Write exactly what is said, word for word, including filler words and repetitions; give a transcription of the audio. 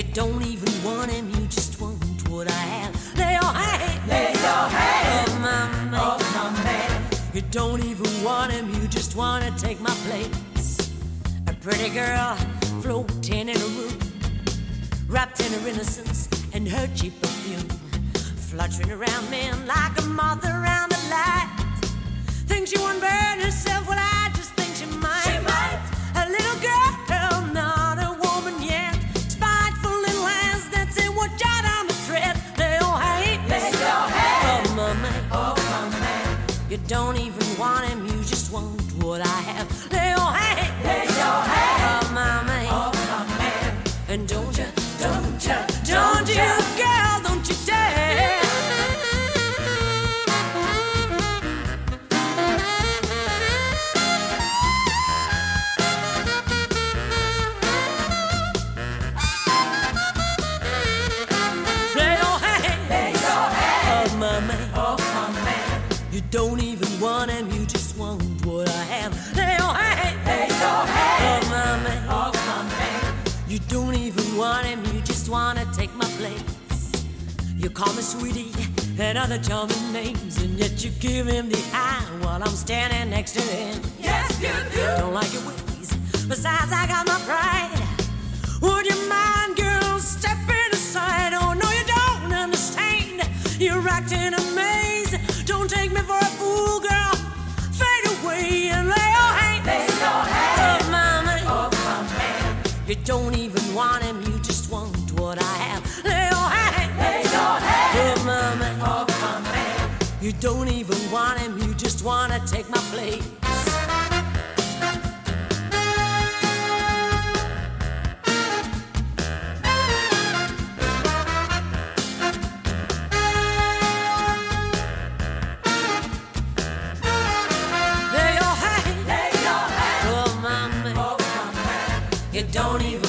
don't even want him, you just want what I have. Lay your hand, lay your hand oh my man, oh my man. You don't even want him, you just want to take my place. A pretty girl floating in a room, wrapped in her innocence and her cheap perfume, fluttering around men like a moth around a light. Thinks she won't burn herself, well I just think she might. She might. A little girl, not a woman yet, spiteful little hands that say what jot on the thread. Lay your hand, lay your hand oh my man, oh my man. You don't even want him, you just want what I have. Lay your hand, lay your hand oh my man, oh my man. And don't you, don't you, don't you, girl, don't you dare. Lay your hand, lay your hand oh my man, oh my man. You don't even want him, you just want what I have. Lay your hand, lay your hand oh my man, oh my man. You don't even want him, you just wanna take my place. You call me sweetie and other charming names, and yet you give him the eye while I'm standing next to him. Yes, you do. Don't like your ways, besides I got my pride. Would you mind, girl, stepping aside? Oh no, you don't understand. You're acting amazed. Don't take me for a fool, girl. Fade away and lay your hand, lay your hand oh my man, oh my man. You don't even want him, you just want what I have. Lay your hand, lay your hand oh my man, oh my man. You don't even want him, you just wanna take my place. Lay your hand, lay your hand oh my man, oh my man. You don't even